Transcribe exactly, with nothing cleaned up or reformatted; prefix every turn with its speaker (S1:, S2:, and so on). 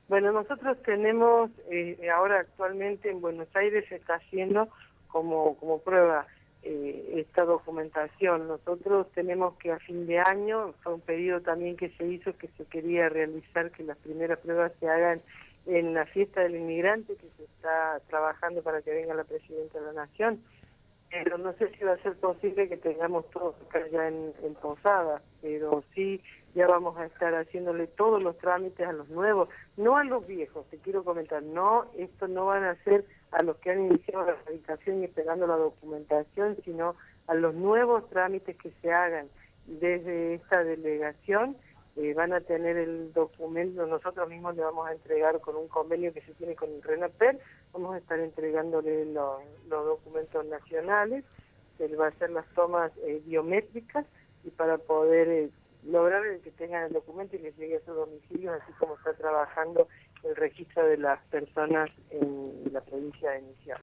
S1: Bueno, nosotros tenemos, eh, ahora actualmente en Buenos Aires se está haciendo como, como prueba eh, esta documentación. Nosotros tenemos que a fin de año, fue un pedido también que se hizo, que se quería realizar, que las primeras pruebas se hagan en la fiesta del inmigrante, que se está trabajando para que venga la Presidenta de la Nación. Pero no sé si va a ser posible que tengamos todo acá ya en, en Posada, pero sí ya vamos a estar haciéndole todos los trámites a los nuevos, no a los viejos, te quiero comentar, no, esto no van a ser a los que han iniciado la radicación y esperando la documentación, sino a los nuevos trámites que se hagan desde esta delegación. Eh, van a tener el documento, nosotros mismos le vamos a entregar con un convenio que se tiene con el RENAPER, vamos a estar entregándole los, los documentos nacionales, él va a hacer las tomas eh, biométricas y para poder eh, lograr el que tengan el documento y les llegue a su domicilio, así como está trabajando el registro de las personas en la provincia de Misiones.